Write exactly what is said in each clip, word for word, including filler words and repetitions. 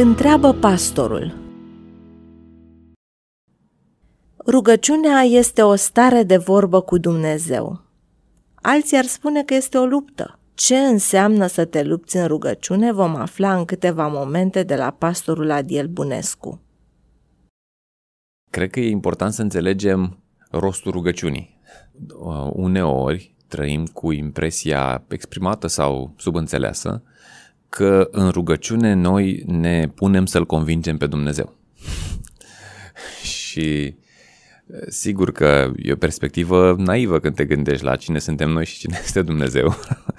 Întreabă pastorul. Rugăciunea este o stare de vorbă cu Dumnezeu. Alții ar spune că este o luptă. Ce înseamnă să te lupți în rugăciune vom afla în câteva momente de la pastorul Adiel Bunescu. Cred că e important să înțelegem rostul rugăciunii. Uneori trăim cu impresia exprimată sau subînțeleasă că în rugăciune noi ne punem să-L convingem pe Dumnezeu. Și sigur că e o perspectivă naivă când te gândești la cine suntem noi și cine este Dumnezeu.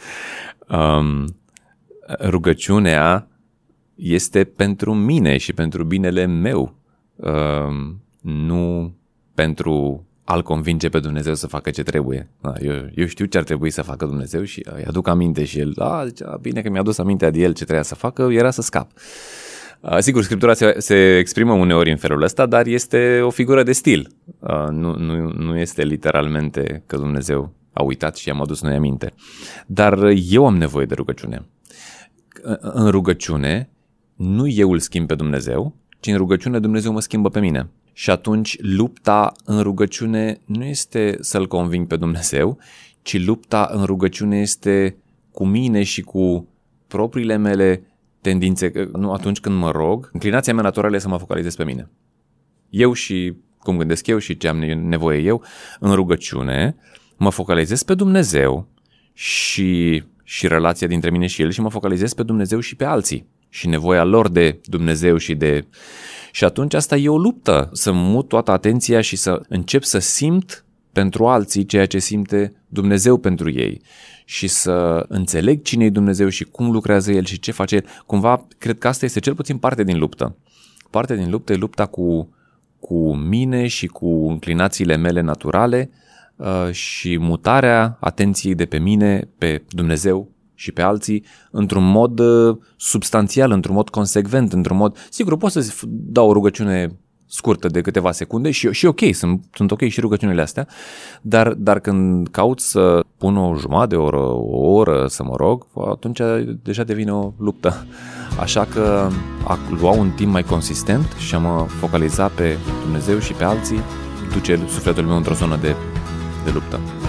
um, rugăciunea este pentru mine și pentru binele meu, um, nu pentru a-L convinge pe Dumnezeu să facă ce trebuie. Eu, eu știu ce ar trebui să facă Dumnezeu și îi aduc aminte și el, a, zice, a, bine că mi-a adus aminte de el ce trebuia să facă, era să scap. Sigur, Scriptura se, se exprimă uneori în felul ăsta, dar este o figură de stil. Nu, nu, nu este literalmente că Dumnezeu a uitat și i-am adus noi aminte. Dar eu am nevoie de rugăciune. În rugăciune, nu eu îl schimb pe Dumnezeu, ci în rugăciune Dumnezeu mă schimbă pe mine. Și atunci lupta în rugăciune nu este să-L conving pe Dumnezeu, ci lupta în rugăciune este cu mine și cu propriile mele tendințe. Nu, atunci când mă rog, înclinația mea naturală e să mă focalizez pe mine. Eu și cum gândesc eu și ce am nevoie eu, în rugăciune mă focalizez pe Dumnezeu și, și relația dintre mine și El și mă focalizez pe Dumnezeu și pe alții și nevoia lor de Dumnezeu și de... Și atunci asta e o luptă, să mut toată atenția și să încep să simt pentru alții ceea ce simte Dumnezeu pentru ei și să înțeleg cine e Dumnezeu și cum lucrează El și ce face El. Cumva, cred că asta este cel puțin parte din luptă. Parte din luptă e lupta cu, cu mine și cu înclinațiile mele naturale uh, și mutarea atenției de pe mine, pe Dumnezeu și pe alții într-un mod uh, substanțial, într-un mod consecvent, într-un mod... Sigur, pot să dau o rugăciune scurtă de câteva secunde și, și ok, sunt, sunt ok și rugăciunile astea, dar, dar când caut să pun o jumătate de oră, o oră să mă rog, atunci deja devine o luptă. Așa că a lua un timp mai consistent și a mă focaliza pe Dumnezeu și pe alții duce sufletul meu într-o zonă de, de luptă.